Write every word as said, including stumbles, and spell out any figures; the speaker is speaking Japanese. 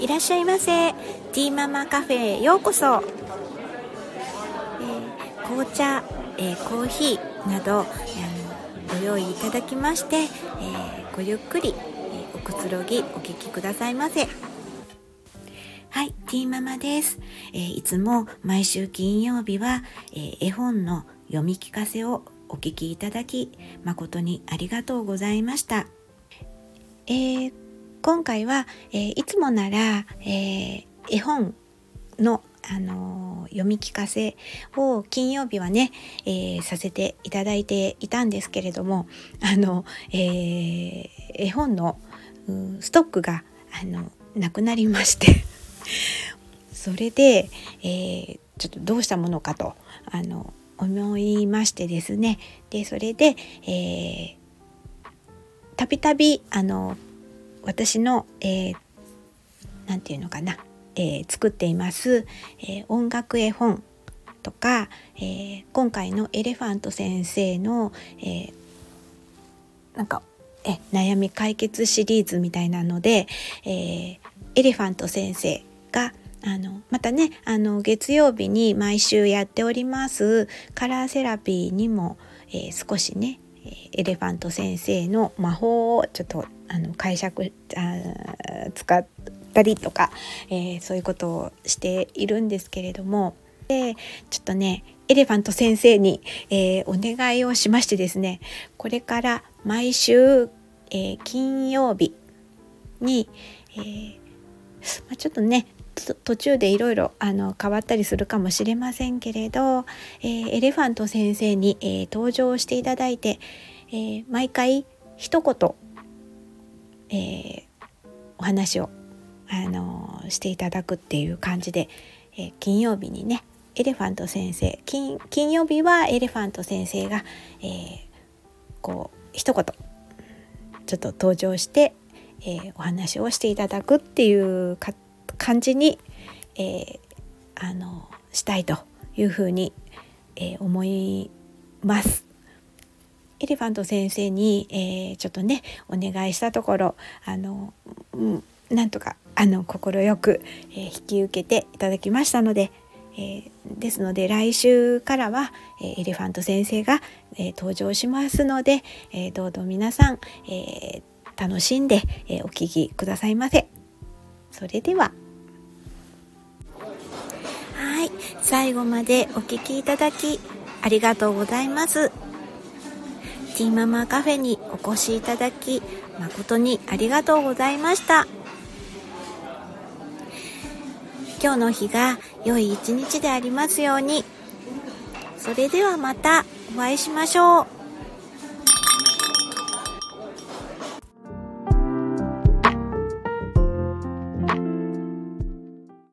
いらっしゃいませ。ティーママカフェへようこそ。えー、紅茶、えー、コーヒーなど、えー、ご用意いただきまして、えー、ごゆっくり、えー、おくつろぎお聞きくださいませ。はい、ティーママです。えー、いつも毎週金曜日は、えー、絵本の読み聞かせをお聞きいただき誠にありがとうございました。えー、今回は、えー、いつもなら、えー、絵本の、あのー、読み聞かせを金曜日はね、えー、させていただいていたんですけれども、あの、えー、絵本の、うん、ストックがあのなくなりましてそれで、えー、ちょっとどうしたものかとあの思いましてですね。でそれで、えー、たびたびあの私の、えー、なんていうのかな、えー、作っています、えー、音楽絵本とか、えー、今回のエレファント先生の、えー、なんかえ悩み解決シリーズみたいなので、えー、エレファント先生があのまたねあの月曜日に毎週やっておりますカラーセラピーにも、えー、少しねエレファント先生の魔法をちょっとあの解釈あ使ったりとか、えー、そういうことをしているんですけれども、でちょっとねエレファント先生に、えー、お願いをしましてですね、これから毎週、えー、金曜日に、えーまあ、ちょっとね途中でいろいろあの変わったりするかもしれませんけれど、えー、エレファント先生に、えー、登場していただいて、えー、毎回一言、えー、お話を、あのー、していただくっていう感じで、えー、金曜日にねエレファント先生 金, 金曜日はエレファント先生が、えー、こう一言ちょっと登場して、えー、お話をしていただくっていうか感じに、えー、あのしたいというふうに、えー、思います。エレファント先生に、えー、ちょっとねお願いしたところあの、うん、なんとかあの快く、えー、引き受けていただきましたので、えー、ですので来週からは、えー、エレファント先生が、えー、登場しますので、えー、どうぞ皆さん、えー、楽しんで、えー、お聞きくださいませ。それでははい、最後までお聞きいただきありがとうございます。ティーママカフェにお越しいただき誠にありがとうございました。今日の日が良い一日でありますように。それではまたお会いしましょう。